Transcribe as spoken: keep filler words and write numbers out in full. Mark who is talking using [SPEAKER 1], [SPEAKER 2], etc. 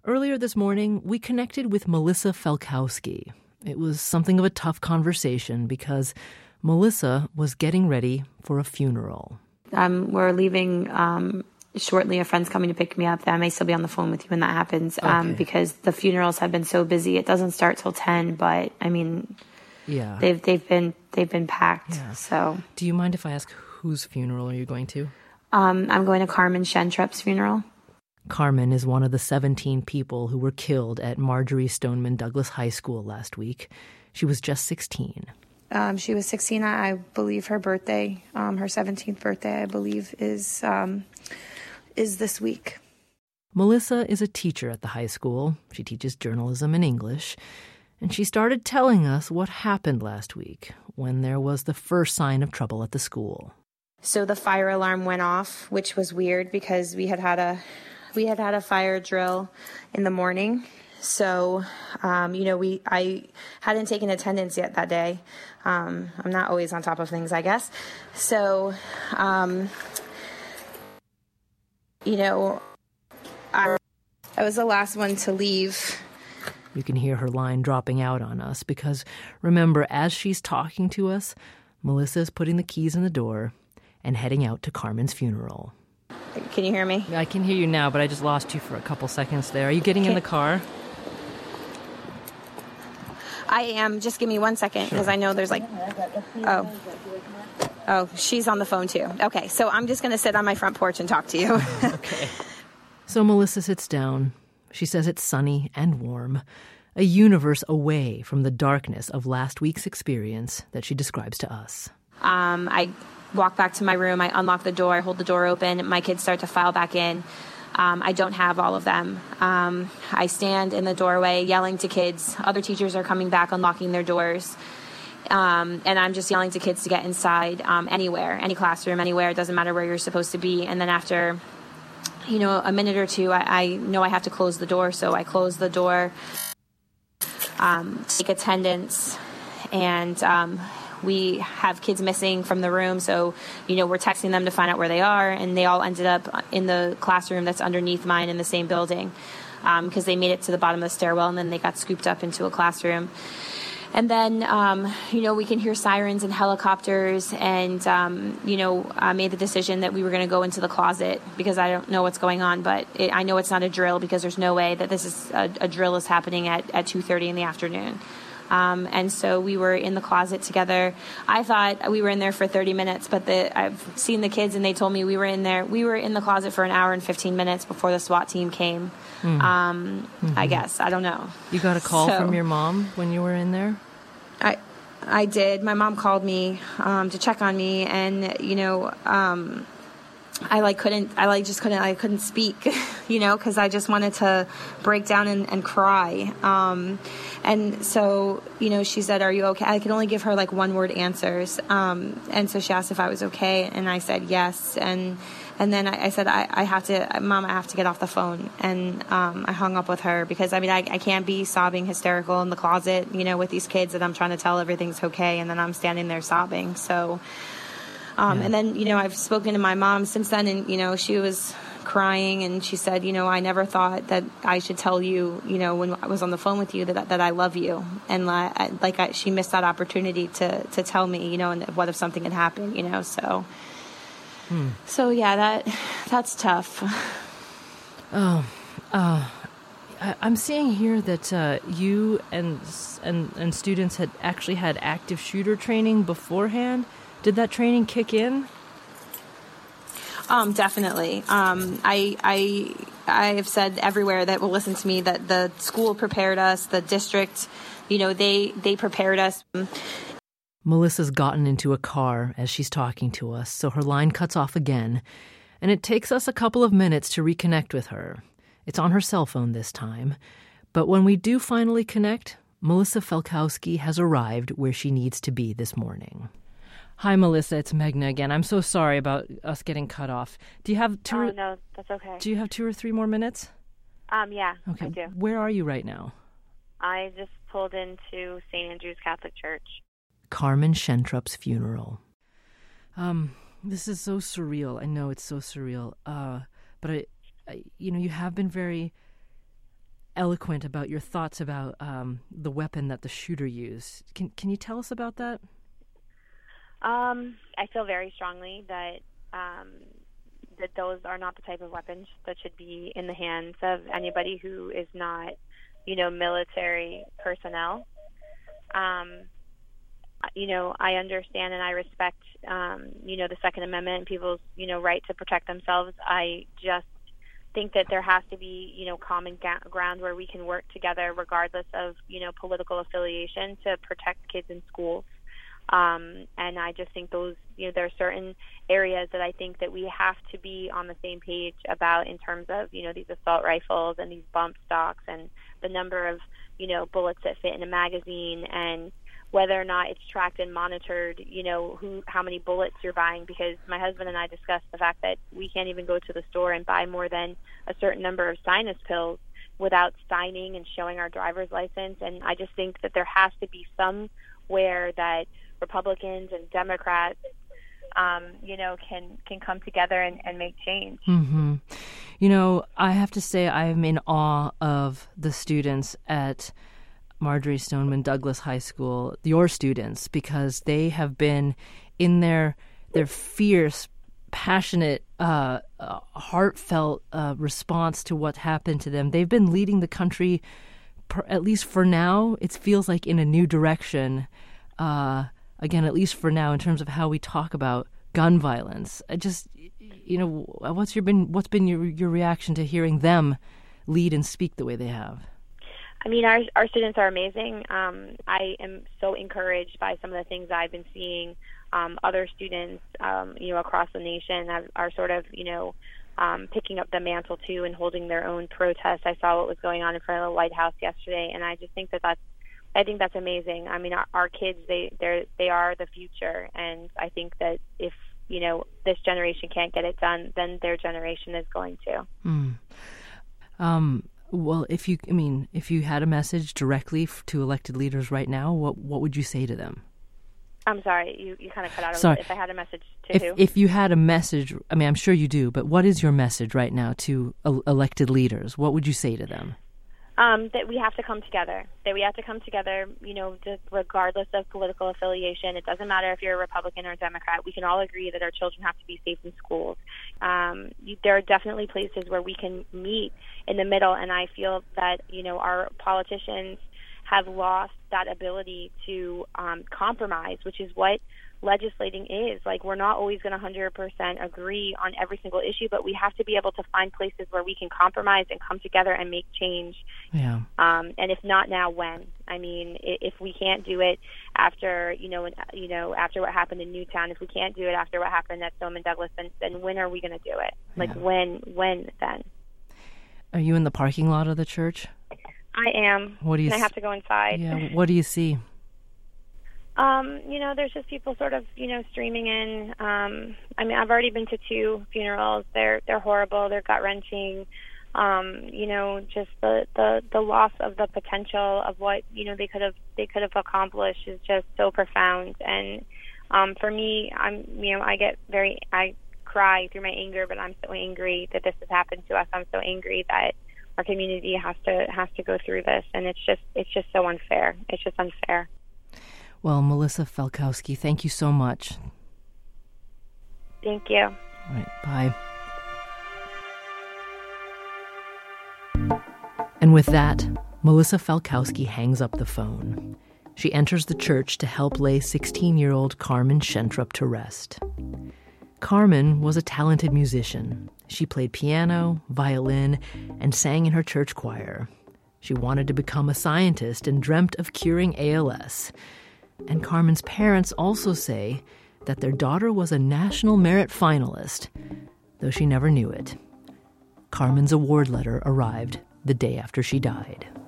[SPEAKER 1] Earlier this morning, we connected with Melissa Felkowski. It was something of a tough conversation because Melissa was getting ready for a funeral.
[SPEAKER 2] Um, we're leaving um, shortly. A friend's coming to pick me up. I may still be on the phone with you when that happens um,
[SPEAKER 1] okay.
[SPEAKER 2] because the funerals have been so busy. It doesn't start till ten, but I mean,
[SPEAKER 1] yeah,
[SPEAKER 2] they've they've been they've been packed.
[SPEAKER 1] Yeah.
[SPEAKER 2] So,
[SPEAKER 1] do you mind if I ask whose funeral are you going to?
[SPEAKER 2] Um, I'm going to Carmen Shentrup's funeral.
[SPEAKER 1] Carmen is one of the seventeen people who were killed at Marjory Stoneman Douglas High School last week. She was just sixteen.
[SPEAKER 2] Um, she was sixteen. I, I believe her birthday, um, her seventeenth birthday, I believe, is um, is this week.
[SPEAKER 1] Melissa is a teacher at the high school. She teaches journalism and English. And she started telling us what happened last week when there was the first sign of trouble at the school.
[SPEAKER 2] So the fire alarm went off, which was weird because we had had a we had had a fire drill in the morning. So, um, you know, we I hadn't taken attendance yet that day. Um, I'm not always on top of things, I guess. So, um, you know, I, I was the last one to leave.
[SPEAKER 1] You can hear her line dropping out on us because, remember, as she's talking to us, Melissa's putting the keys in the door and heading out to Carmen's funeral.
[SPEAKER 2] Can you hear me?
[SPEAKER 1] I can hear you now, but I just lost you for a couple seconds there. Are you getting in the car?
[SPEAKER 2] I am. Just give me one second because I know there's like, oh, oh, she's on the phone too. Okay, so I'm just going to sit on my front porch and talk to you.
[SPEAKER 1] Okay. So Melissa sits down. She says it's sunny and warm, a universe away from the darkness of last week's experience that she describes to us.
[SPEAKER 2] Um, I walk back to my room. I unlock the door. I hold the door open. My kids start to file back in. Um, I don't have all of them. Um, I stand in the doorway yelling to kids. Other teachers are coming back, unlocking their doors. Um, and I'm just yelling to kids to get inside um, anywhere, any classroom, anywhere. It doesn't matter where you're supposed to be. And then after, you know, a minute or two, I, I know I have to close the door. So I close the door, um, take attendance, and um, we have kids missing from the room. So, you know, we're texting them to find out where they are. And they all ended up in the classroom that's underneath mine in the same building because um, they made it to the bottom of the stairwell and then they got scooped up into a classroom. And then, um, you know, we can hear sirens and helicopters. And, um, you know, I made the decision that we were going to go into the closet because I don't know what's going on. But it, I know it's not a drill because there's no way that this is a, a drill is happening at, at two thirty in the afternoon. Um, and so we were in the closet together. I thought we were in there for thirty minutes, but the, I've seen the kids and they told me we were in there. We were in the closet for an hour and fifteen minutes before the SWAT team came. Mm. Um, mm-hmm. I guess. I don't know.
[SPEAKER 1] You got a call
[SPEAKER 2] so,
[SPEAKER 1] from your mom when you were in there?
[SPEAKER 2] I I did. My mom called me um, to check on me, and, you know, um, I like couldn't, I like just couldn't, I couldn't speak, you know, because I just wanted to break down and, and cry. Um, and so, you know, she said, "Are you okay?" I could only give her like one word answers. Um, and so she asked if I was okay, and I said yes. And and then I, I said, I, I have to, Mom, I have to get off the phone. And um, I hung up with her because, I mean, I, I can't be sobbing hysterical in the closet, you know, with these kids that I'm trying to tell everything's okay, and then I'm standing there sobbing. So. Um, yeah. And then, you know, I've spoken to my mom since then, and, you know, she was crying, and she said, you know, I never thought that I should tell you, you know, when I was on the phone with you that that I love you. And I, like I, she missed that opportunity to, to tell me, you know, and what if something had happened, you know, so. Hmm. So, yeah, that that's tough.
[SPEAKER 1] Oh, uh, I, I'm seeing here that uh, you and, and, and students had actually had active shooter training beforehand. Did that training kick in?
[SPEAKER 2] Um, definitely. Um, I, I, I have said everywhere that will listen to me that the school prepared us, the district, you know, they, they prepared us.
[SPEAKER 1] Melissa's gotten into a car as she's talking to us, so her line cuts off again, and it takes us a couple of minutes to reconnect with her. It's on her cell phone this time, but when we do finally connect, Melissa Felkowski has arrived where she needs to be this morning. Hi, Melissa. It's Meghna again. I'm so sorry about us getting cut off. Do you have two?
[SPEAKER 3] Oh,
[SPEAKER 1] or,
[SPEAKER 3] no, that's okay.
[SPEAKER 1] Do you have two or three more minutes?
[SPEAKER 3] Um, yeah,
[SPEAKER 1] okay.
[SPEAKER 3] I do.
[SPEAKER 1] Where are you right now?
[SPEAKER 3] I just pulled into Saint Andrew's Catholic Church.
[SPEAKER 1] Carmen Shentrup's funeral. Um, this is so surreal. I know it's so surreal. Uh, but I, I, you know, you have been very eloquent about your thoughts about um, the weapon that the shooter used. Can can you tell us about that?
[SPEAKER 3] Um, I feel very strongly that um, that those are not the type of weapons that should be in the hands of anybody who is not, you know, military personnel. Um, you know, I understand and I respect, um, you know, the Second Amendment and people's, you know, right to protect themselves. I just think that there has to be, you know, common ga- ground where we can work together regardless of, you know, political affiliation to protect kids in schools. Um, and I just think those, you know, there are certain areas that I think that we have to be on the same page about in terms of, you know, these assault rifles and these bump stocks and the number of, you know, bullets that fit in a magazine and whether or not it's tracked and monitored, you know, who, how many bullets you're buying, because my husband and I discussed the fact that we can't even go to the store and buy more than a certain number of sinus pills without signing and showing our driver's license. And I just think that there has to be somewhere that Republicans and Democrats, um, you know, can, can come together and, and make change.
[SPEAKER 1] Mm-hmm. You know, I have to say I am in awe of the students at Marjory Stoneman Douglas High School, your students, because they have been in their their fierce, passionate, uh, uh, heartfelt uh, response to what happened to them. They've been leading the country, per, at least for now, it feels like in a new direction. Uh, again, at least for now, in terms of how we talk about gun violence. I just, you know, what's your been what's been your your reaction to hearing them lead and speak the way they have?
[SPEAKER 3] I mean, our our students are amazing. Um, I am so encouraged by some of the things I've been seeing. Um, other students, um, you know, across the nation have, are sort of, you know, um, picking up the mantle too and holding their own protests. I saw what was going on in front of the White House yesterday, and I just think that that's, I think that's amazing. I mean, our, our kids, they they they are the future, and I think that if, you know, this generation can't get it done, then their generation is going to.
[SPEAKER 1] Mm. Um. Well, if you, I mean, if you had a message directly to elected leaders right now, what what would you say to them?
[SPEAKER 3] I'm sorry, you, you kind of cut out.
[SPEAKER 1] Sorry.
[SPEAKER 3] If I had a message to
[SPEAKER 1] if,
[SPEAKER 3] who?
[SPEAKER 1] If you had a message, I mean, I'm sure you do, but what is your message right now to el- elected leaders? What would you say to them?
[SPEAKER 3] Um, that we have to come together, that we have to come together, you know, just regardless of political affiliation. It doesn't matter if you're a Republican or a Democrat. We can all agree that our children have to be safe in schools. Um, you, there are definitely places where we can meet in the middle, and I feel that, you know, our politicians have lost that ability to um, compromise, which is what legislating is. Like, we're not always going to one hundred percent agree on every single issue, but we have to be able to find places where we can compromise and come together and make change.
[SPEAKER 1] Yeah.
[SPEAKER 3] Um, and if not now, when? I mean, if we can't do it after, you know, you know, after what happened in Newtown, if we can't do it after what happened at Stoneman Douglas, then, then when are we going to do it? Like,
[SPEAKER 1] yeah.
[SPEAKER 3] when, when then?
[SPEAKER 1] Are you in the parking lot of the church?
[SPEAKER 3] I am.
[SPEAKER 1] What do you?
[SPEAKER 3] And I have to go inside.
[SPEAKER 1] Yeah. What do you see?
[SPEAKER 3] Um, you know, there's just people sort of, you know, streaming in. Um, I mean, I've already been to two funerals. They're they're horrible. They're gut wrenching. Um, you know, just the, the, the loss of the potential of what, you know, they could have they could have accomplished is just so profound. And um, for me, I'm you know, I get very I cry through my anger, but I'm so angry that this has happened to us. I'm so angry that our community has to has to go through this, and it's just it's just so unfair. It's just unfair.
[SPEAKER 1] Well, Melissa Felkowski, thank you so much.
[SPEAKER 3] Thank you.
[SPEAKER 1] All right, bye. And with that, Melissa Felkowski hangs up the phone. She enters the church to help lay sixteen-year-old Carmen Schentrup to rest. Carmen was a talented musician. She played piano, violin, and sang in her church choir. She wanted to become a scientist and dreamt of curing A L S. And Carmen's parents also say that their daughter was a National Merit finalist, though she never knew it. Carmen's award letter arrived the day after she died.